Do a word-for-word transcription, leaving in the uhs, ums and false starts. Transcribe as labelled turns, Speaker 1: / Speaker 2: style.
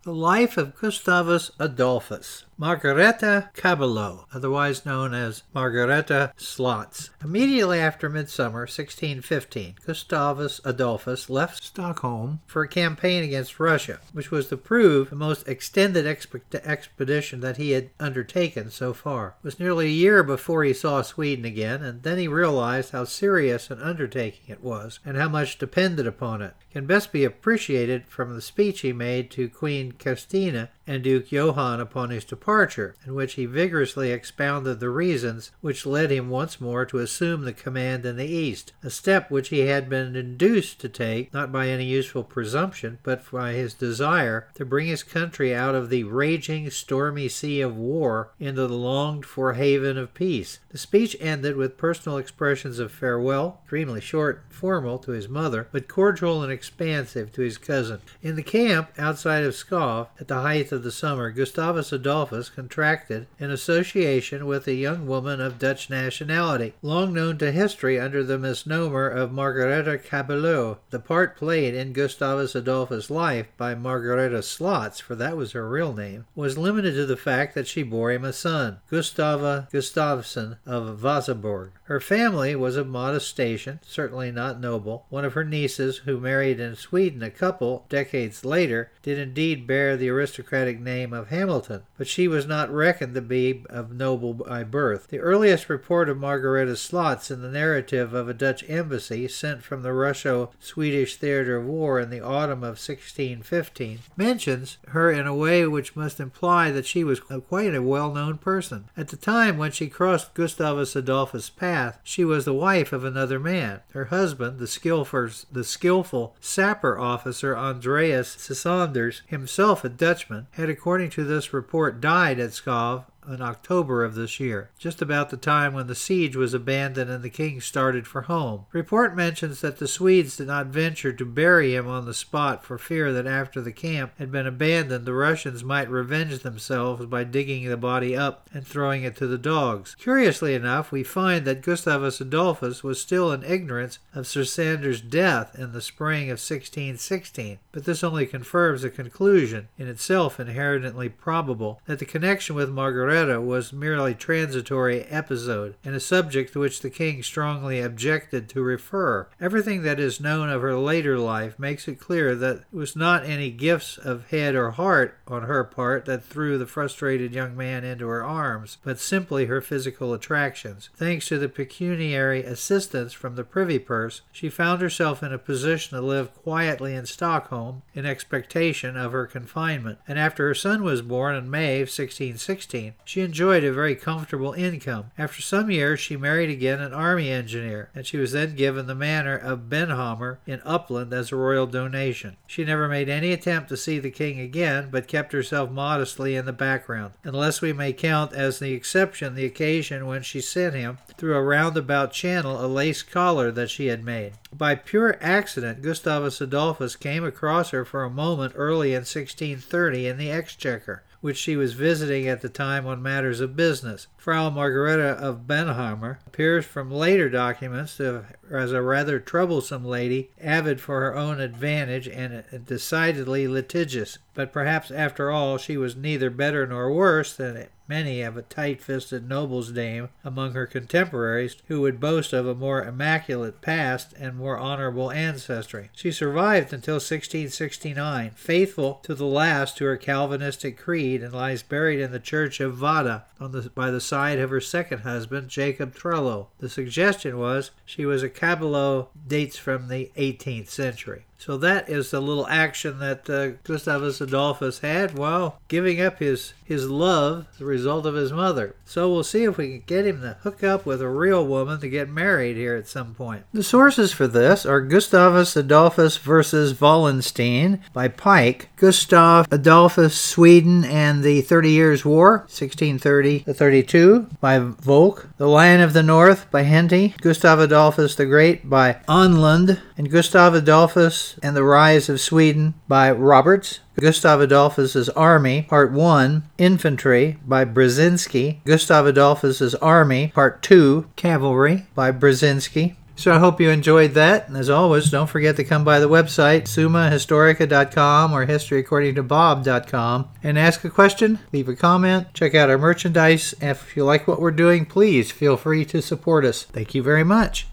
Speaker 1: The Life of Gustavus Adolphus. Margareta Cabello, otherwise known as Margareta Slotz. Immediately after midsummer sixteen fifteen, Gustavus Adolphus left Stockholm for a campaign against Russia, which was to prove the most extended exp- expedition that he had undertaken so far. It was nearly a year before he saw Sweden again, and then he realized how serious an undertaking it was, and how much depended upon it. It can best be appreciated from the speech he made to Queen Christina and Duke Johann upon his departure, in which he vigorously expounded the reasons which led him once more to assume the command in the East, a step which he had been induced to take, not by any useful presumption, but by his desire to bring his country out of the raging, stormy sea of war into the longed-for haven of peace. The speech ended with personal expressions of farewell, extremely short and formal to his mother, but cordial and expansive to his cousin. In the camp outside of Pskov, at the height of the summer, Gustavus Adolphus contracted an association with a young woman of Dutch nationality, long known to history under the misnomer of Margareta Cabello. The part played in Gustavus Adolphus' life by Margareta Slotz, for that was her real name, was limited to the fact that she bore him a son, Gustava Gustavsson of Vasaborg. Her family was of modest station, certainly not noble. One of her nieces, who married in Sweden a couple decades later, did indeed bear the aristocratic name of Hamilton, but she was not reckoned to be of noble by birth. The earliest report of Margareta Slotz in the narrative of a Dutch embassy sent from the Russo-Swedish theater of war in the autumn of sixteen fifteen mentions her in a way which must imply that she was quite a well-known person. At the time when she crossed Gustavus Adolphus' path, she was the wife of another man. Her husband, the skillful, the skillful sapper officer Andreas Sissanders, himself a Dutchman, had, according to this report, died at Pskov in October of this year, just about the time when the siege was abandoned and the king started for home. The report mentions that the Swedes did not venture to bury him on the spot for fear that after the camp had been abandoned, the Russians might revenge themselves by digging the body up and throwing it to the dogs. Curiously enough, we find that Gustavus Adolphus was still in ignorance of Sissander's death in the spring of sixteen sixteen, but this only confirms the conclusion, in itself inherently probable, that the connection with Margareta was merely a transitory episode, and a subject to which the king strongly objected to refer. Everything that is known of her later life makes it clear that it was not any gifts of head or heart on her part that threw the frustrated young man into her arms, but simply her physical attractions. Thanks to the pecuniary assistance from the privy purse, she found herself in a position to live quietly in Stockholm in expectation of her confinement, and after her son was born in May of sixteen sixteen, she enjoyed a very comfortable income. After some years, she married again an army engineer, and she was then given the manor of Benhammer in Uppland as a royal donation. She never made any attempt to see the king again, but kept herself modestly in the background, unless we may count as the exception the occasion when she sent him, through a roundabout channel, a lace collar that she had made. By pure accident, Gustavus Adolphus came across her for a moment early in sixteen thirty in the Exchequer, which she was visiting at the time on matters of business. Frau Margareta of Benhammer appears from later documents to, as a rather troublesome lady, avid for her own advantage and decidedly litigious. But perhaps after all she was neither better nor worse than many of a tight-fisted noble's dame among her contemporaries who would boast of a more immaculate past and more honorable ancestry. She survived until sixteen sixty-nine, faithful to the last to her Calvinistic creed, and lies buried in the church of Vada on the, by the side of her second husband, Jacob Trello. The suggestion was she was a Cabello, dates from the eighteenth century. So that is the little action that uh, Gustavus Adolphus had while giving up his, his love, the result of his mother. So we'll see if we can get him to hook up with a real woman to get married here at some point. The sources for this are Gustavus Adolphus versus Wallenstein by Pike, Gustav Adolphus, Sweden and the Thirty Years' War, sixteen thirty to thirty-two, by Volk, The Lion of the North by Henty, Gustav Adolphus the Great by Onlund, and Gustav Adolphus and the Rise of Sweden by Roberts, Gustav Adolphus's Army, Part one, Infantry by Brzezinski, Gustav Adolphus's Army, Part two, Cavalry by Brzezinski, So I hope you enjoyed that. And as always, don't forget to come by the website, summa historica dot com or history according to bob dot com, and ask a question, leave a comment, check out our merchandise. If you like what we're doing, please feel free to support us. Thank you very much.